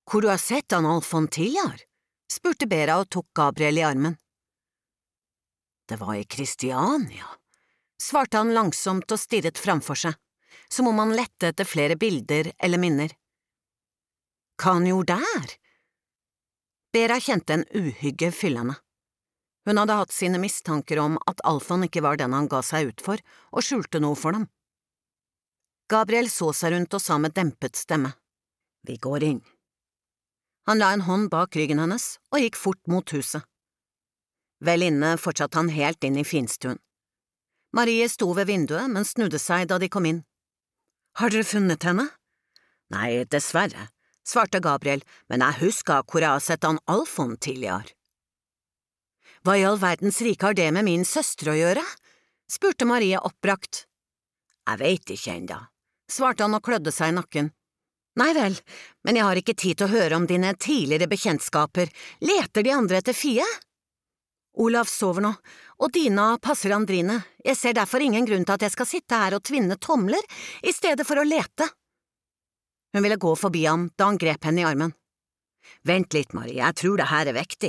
Hvor du har sett han Alfon tidligere? Spurte Bera og tok Gabriel i armen. Det var i Kristiania, svarte han langsomt og stirret framfor seg, som om han lette etter flere bilder eller minner. Hva han gjorde der? Bera kjente en uhygge fylle henne. Hun hadde hatt sine mistanker om at Alfon ikke var den han ga seg ut for, og skjulte noe for dem. Gabriel så seg rundt og sa med dempet stemme. Vi går inn. Han la en hånd bak ryggen hennes og gikk fort mot huset. Vel inne fortsatte han helt inn i finstuen. Marie sto ved vinduet, men snudde seg da de kom inn. Har dere funnet henne? Nei, dessverre, svarte Gabriel, men jeg husker hvor jeg har sett han Alfon tidligere. Hva i all verdens rike har det med min søster å gjøre? Spurte Marie oppbrakt. Jeg vet ikke enda, svarte han og klødde seg i nakken. Nei vel, men jeg har ikke tid til å høre om dine tidligere bekjentskaper. Leter de andre etter Fie? Olav sover nå, og Dina passer Andrine. Jeg ser derfor ingen grunn til at jeg skal sitte her og tvinne tomler i stedet for å lete. Hun ville gå forbi ham da han grep henne i armen. Vent litt, Marie, jeg tror det her er viktig.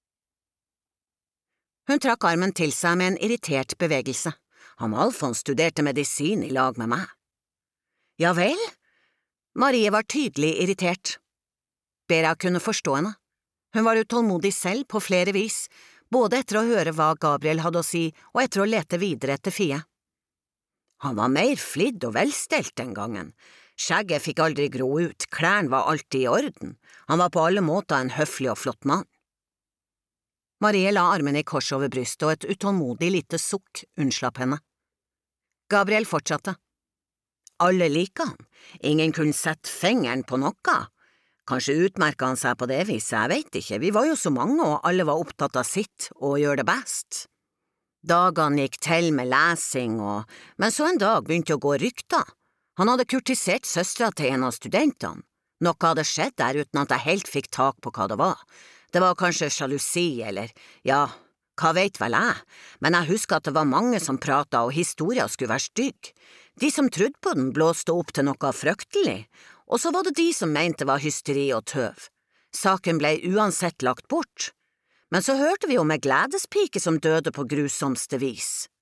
Hun trakk armen til seg med en irritert bevegelse. Han Alfon studerte medisin i lag med meg. Ja vel? Marie var tydelig irritert. Bera kunne forstå henne. Hun var utålmodig selv på flere vis, både etter å høre hva Gabriel hadde å si, og etter å lete videre etter Fie. Han var mer flidd og velstelt den gangen. Skjegget fikk aldri gro ut, klærne var alltid i orden. Han var på alle måter en høflig og flott mann. Marie la armene i kors over brystet, og et utålmodig lite sukk unnslapp henne. Gabriel fortsatte. Alle liker han. Ingen kunne sette fingeren på noe. Kanskje utmerket han seg på det viset, jeg vet ikke, vi var jo så mange og alle var opptatt av sitt og å gjøre det best. Dagene gikk til med lesing men så en dag begynte å gå rykter. Han hadde kurtisert søstera til en av studentene. Noe hadde skjedd der uten at jeg helt fikk tak på hva det var. Det var kanskje sjalusi eller, ja, hva vet vel jeg, men jeg husker at det var mange som pratet og historien skulle være stygg. De som trodde på den blåste opp til noe fryktelig, og så var det de som mente det var hysteri og tøv. Saken ble uansett lagt bort. Men så hørte vi om en gledespike som døde på grusomste vis.